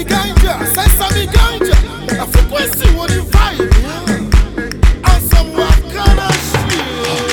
Sesame ganja, sesame ganja. A frequency what you vibe. And some Wakana shit.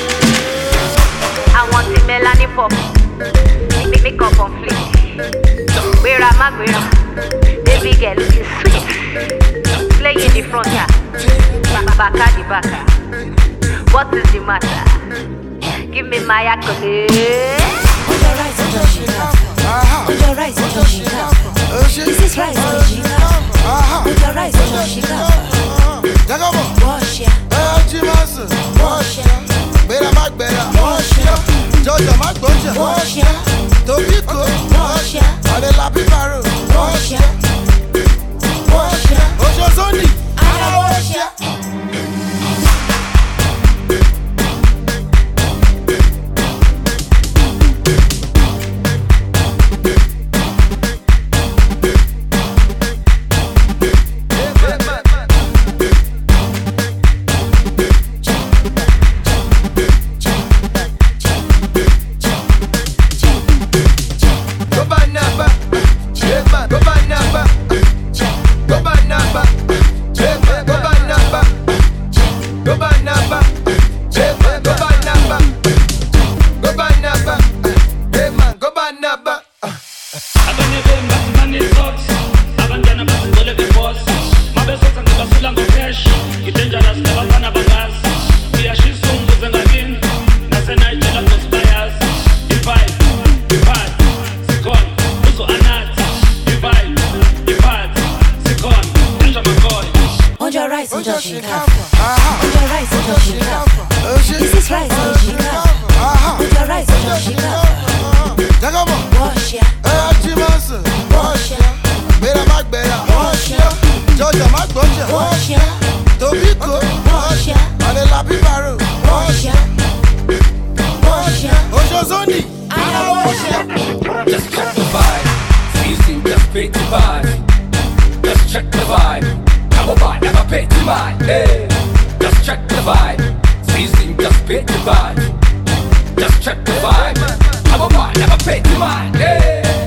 I want the melanie pop. Make up on fleek. Where am I going? Baby girl looking sweet. Play in the front yard. Baka the baka. What is the matter? Give me my accolade. On your right, on your shika. On your right, on your shika. This is right, on your shika. On your right, on your shika. Wash ya. Wash ya. Better Mac, better. Wash ya. Georgia Mac, Georgia. Wash ya. Tobiko. Wash ya. Ale Lapi Paro. Wash ya. Wash ya. Ojo Zondi. I wash ya. On your right, on your shika. On your right, on your shika. This is right, on your shika. On your right, on your shika. Wash ya. Wash ya. Better Mac, better. Wash ya. Georgia Mac, Georgia. Wash ya. Tobiko. Wash ya. Ale Lapi Paro. Wash ya. Wash ya. Ojo Zondi. I wash ya. Just check the vibe. Easy, just beat the vibe. Just check the vibe. Come on, never pay the mind. Hey. Just check the vibe. Easy, just beat the vibe. Just check the vibe. Come on, never pay the mind. Hey.